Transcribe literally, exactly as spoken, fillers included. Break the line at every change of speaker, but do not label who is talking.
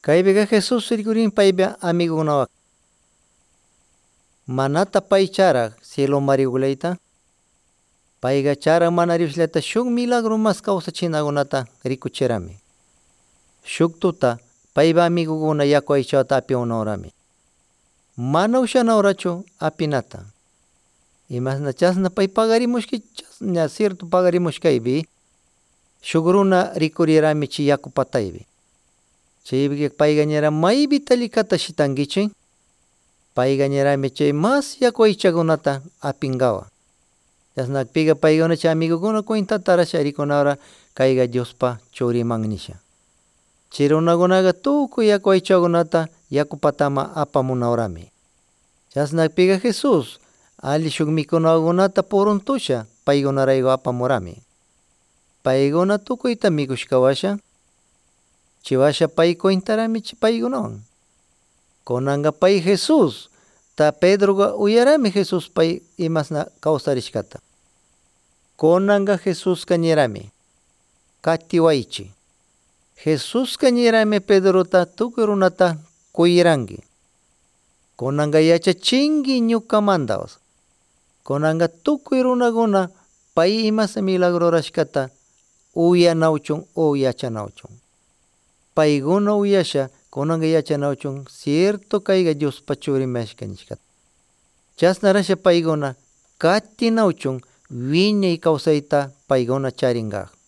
Kaypiqa Jesus rikurin paypa amigukunawan. Manata pay charak cielo mariulayta. Payqa charak mana riqsillata shuk milagro mas kawsachinakunata rikuchirami. Shuk tuta paypa amigukuna yaku aychata apimunawrami. Mana ushanawrachu apinata. Imashna chasna pay pagarimushki chasna cierto pagarimushkaypi shuk runa rikurirami chay yaku pataypi. Chaypiqa payqa ñara maypita alikata shitankichik. Payqa ñarami chay mas yaku aychakunata apingawan. Chasnapiqa paykuna chay amigukuna cuentata rasharikunawra kayqa Diospa churiman nisha. Chay runakunaqa tukuy yaku aychakunata yaku pataman apamunawrami. Chasnapiqa Jesus alli shuk mikunakunata puruntusha paykunarayku apamurami. Paykuna tukuyta mikushkawasha chiwasha pay cuentarami chay paykunawan. Kunanqa pay Jesus ta Pedroqa uyarami Jesus pay imashna kawsarishkata. Kunanqa Jesusqa nirami katiwaychi. Jesusqa nirami Pedrota tukuy runata kuyiranki. Kunanqa yachachinki ñukamantapas. Kunanqa tukuy runakuna pay imasa milagro rurashkata uyanawchun o yachanawchun. Paykuna uyasha kunanqa yachanawchun cierto kayqa Diospa churimi kashka nishkata. Chasnarasha paykuna katinawchun wiñay kawsayta paykuna charinqa.